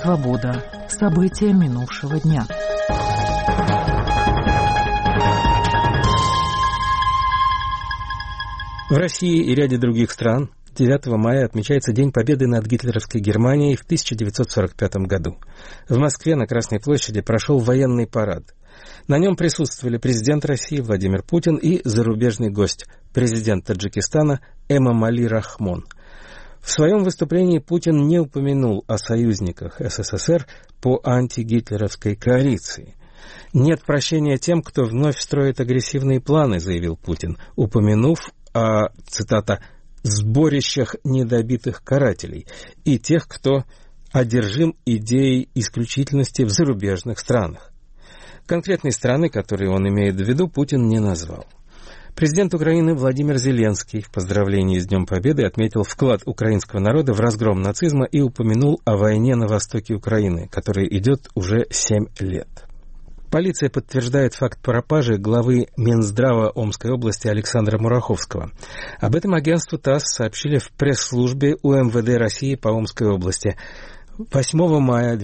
Свобода. События минувшего дня. В России и ряде других стран 9 мая отмечается День Победы над гитлеровской Германией в 1945 году. В Москве на Красной площади прошел военный парад. На нем присутствовали президент России Владимир Путин и зарубежный гость, президент Таджикистана Эмомали Рахмон. В своем выступлении Путин не упомянул о союзниках СССР по антигитлеровской коалиции. «Нет прощения тем, кто вновь строит агрессивные планы», — заявил Путин, упомянув о, цитата, «сборищах недобитых карателей» и тех, кто одержим идеей исключительности в зарубежных странах. Конкретной страны, которые он имеет в виду, Путин не назвал. Президент Украины Владимир Зеленский в поздравлении с Днем Победы отметил вклад украинского народа в разгром нацизма и упомянул о войне на востоке Украины, которая идет уже 7 лет. Полиция подтверждает факт пропажи главы Минздрава Омской области Александра Мураховского. Об этом агентству ТАСС сообщили в пресс-службе УМВД России по Омской области. 8 мая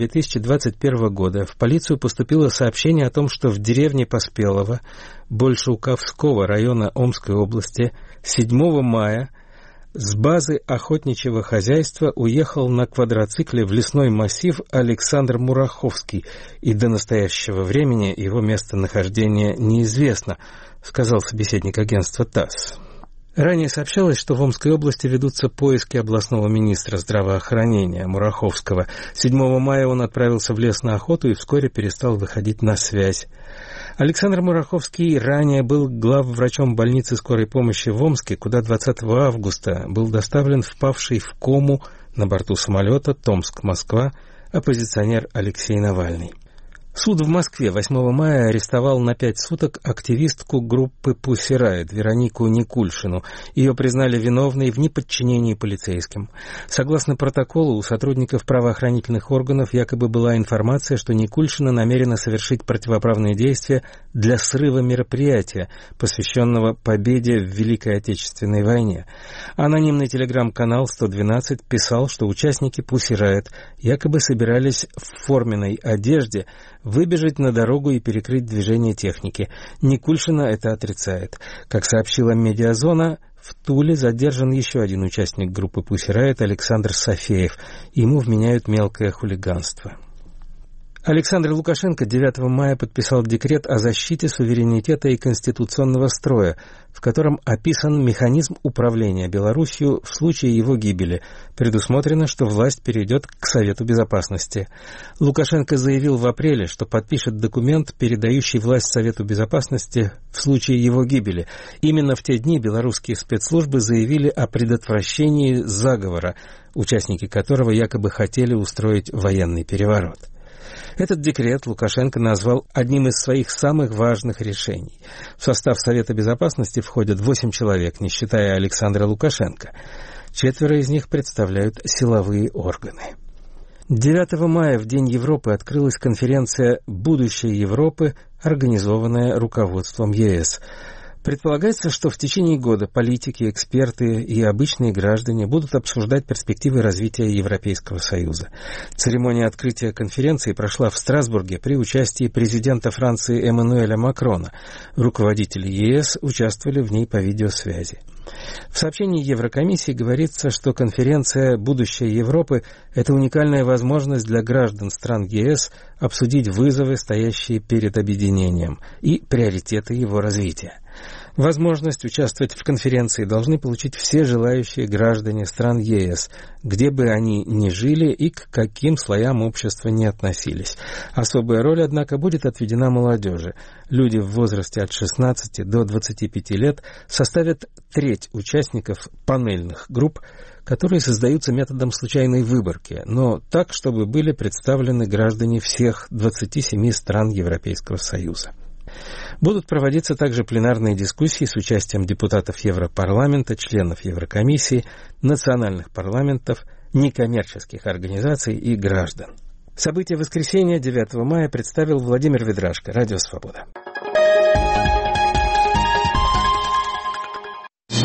2021 года в полицию поступило сообщение о том, что в деревне Поспелово Большеуковского района Омской области 7 мая с базы охотничьего хозяйства уехал на квадроцикле в лесной массив Александр Мураховский, и до настоящего времени его местонахождение неизвестно, сказал собеседник агентства ТАСС. Ранее сообщалось, что в Омской области ведутся поиски областного министра здравоохранения Мураховского. 7 мая он отправился в лес на охоту и вскоре перестал выходить на связь. Александр Мураховский ранее был главврачом больницы скорой помощи в Омске, куда 20 августа был доставлен впавший в кому на борту самолета Томск-Москва оппозиционер Алексей Навальный. Суд в Москве 8 мая арестовал на 5 суток активистку группы Pussy Riot Веронику Никульшину. Ее признали виновной в неподчинении полицейским. Согласно протоколу, у сотрудников правоохранительных органов якобы была информация, что Никульшина намерена совершить противоправные действия для срыва мероприятия, посвященного победе в Великой Отечественной войне. Анонимный телеграм-канал 112 писал, что участники Pussy Riot якобы собирались в форменной одежде выбежать на дорогу и перекрыть движение техники. Никульшина это отрицает. Как сообщила «Медиазона», в Туле задержан еще один участник группы Pussy Riot Александр Сафеев. Ему вменяют мелкое хулиганство. Александр Лукашенко 9 мая подписал декрет о защите суверенитета и конституционного строя, в котором описан механизм управления Белоруссией в случае его гибели. Предусмотрено, что власть перейдет к Совету Безопасности. Лукашенко заявил в апреле, что подпишет документ, передающий власть Совету Безопасности в случае его гибели. Именно в те дни белорусские спецслужбы заявили о предотвращении заговора, участники которого якобы хотели устроить военный переворот. Этот декрет Лукашенко назвал одним из своих самых важных решений. В состав Совета Безопасности входят 8 человек, не считая Александра Лукашенко. 4 из них представляют силовые органы. 9 мая, в День Европы, открылась конференция «Будущее Европы», организованная руководством ЕС. Предполагается, что в течение года политики, эксперты и обычные граждане будут обсуждать перспективы развития Европейского Союза. Церемония открытия конференции прошла в Страсбурге при участии президента Франции Эммануэля Макрона. Руководители ЕС участвовали в ней по видеосвязи. В сообщении Еврокомиссии говорится, что конференция «Будущее Европы» — это уникальная возможность для граждан стран ЕС обсудить вызовы, стоящие перед объединением, и приоритеты его развития. Возможность участвовать в конференции должны получить все желающие граждане стран ЕС, где бы они ни жили и к каким слоям общества ни относились. Особая роль, однако, будет отведена молодежи. Люди в возрасте от 16 до 25 лет составят треть участников панельных групп, которые создаются методом случайной выборки, но так, чтобы были представлены граждане всех 27 стран Европейского Союза. Будут проводиться также пленарные дискуссии с участием депутатов Европарламента, членов Еврокомиссии, национальных парламентов, некоммерческих организаций и граждан. События воскресенья 9 мая представил Владимир Ведрашко, Радио Свобода.